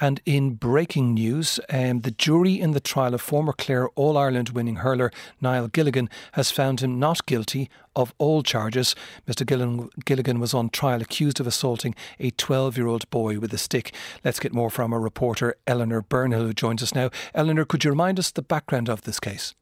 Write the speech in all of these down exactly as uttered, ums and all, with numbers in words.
And in breaking news, um, the jury in the trial of former Clare All-Ireland winning hurler Niall Gilligan has found him not guilty of all charges. Mister Gilligan, Gilligan was on trial accused of assaulting a twelve-year-old boy with a stick. Let's get more from our reporter Eleanor Byrnehill, who joins us now. Eleanor, could you remind us the background of this case?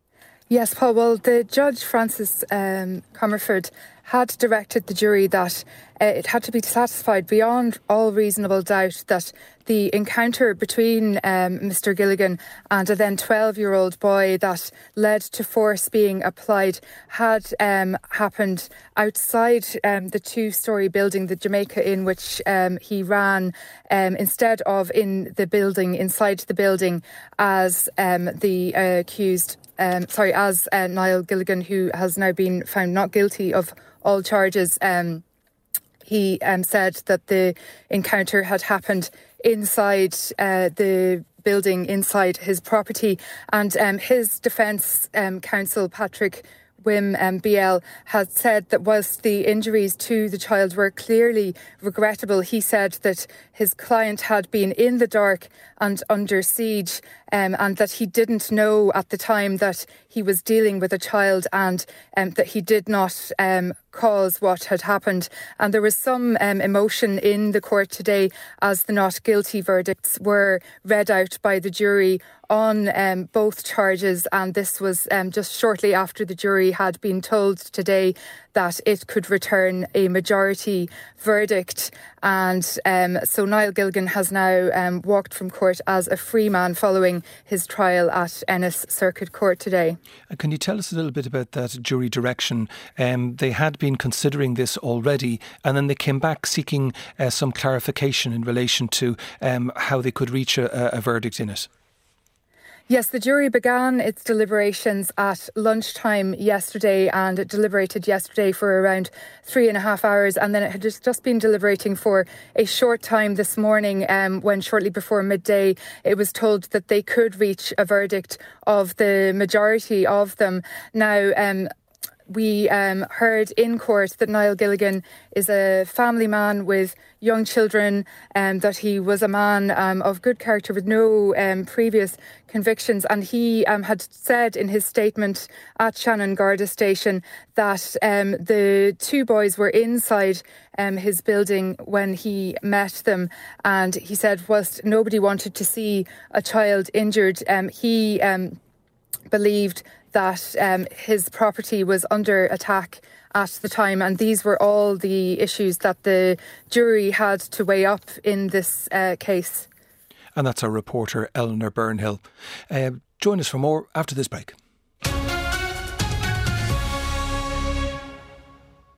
Yes, Paul. Well, the judge, Francis um, Comerford, had directed the jury that uh, it had to be satisfied beyond all reasonable doubt that the encounter between um, Mister Gilligan and a then twelve-year-old boy that led to force being applied had um, happened outside um, the two-storey building, the Jamaica, in which um, he ran, um, instead of in the building, inside the building, as um, the uh, accused Um, sorry, as uh, Niall Gilligan, who has now been found not guilty of all charges, um, he um, said that the encounter had happened inside uh, the building, inside his property. And um, his defence um, counsel, Patrick Wim um, B L, had said that whilst the injuries to the child were clearly regrettable, he said that his client had been in the dark and under siege, um, and that he didn't know at the time that he was dealing with a child, and um, that he did not um, cause what had happened. And there was some um, emotion in the court today as the not guilty verdicts were read out by the jury on um, both charges, and this was um, just shortly after the jury had been told today that it could return a majority verdict. And um, so Niall Gilligan has now um, walked from court as a free man following his trial at Ennis Circuit Court today. And can you tell us a little bit about that jury direction? Um, they had been considering this already, and then they came back seeking uh, some clarification in relation to um, how they could reach a, a verdict in it. Yes, the jury began its deliberations at lunchtime yesterday, and it deliberated yesterday for around three and a half hours, and then it had just, just been deliberating for a short time this morning, um, when shortly before midday it was told that they could reach a verdict of the majority of them. Now, um, we um, heard in court that Niall Gilligan is a family man with young children, and um, that he was a man um, of good character with no um, previous convictions. And he um, had said in his statement at Shannon Garda Station that um, the two boys were inside um, his building when he met them. And he said whilst nobody wanted to see a child injured, um, he um, believed that um, his property was under attack at the time, and these were all the issues that the jury had to weigh up in this uh, case. And that's our reporter Eleanor Byrnehill. Uh, join us for more after this break.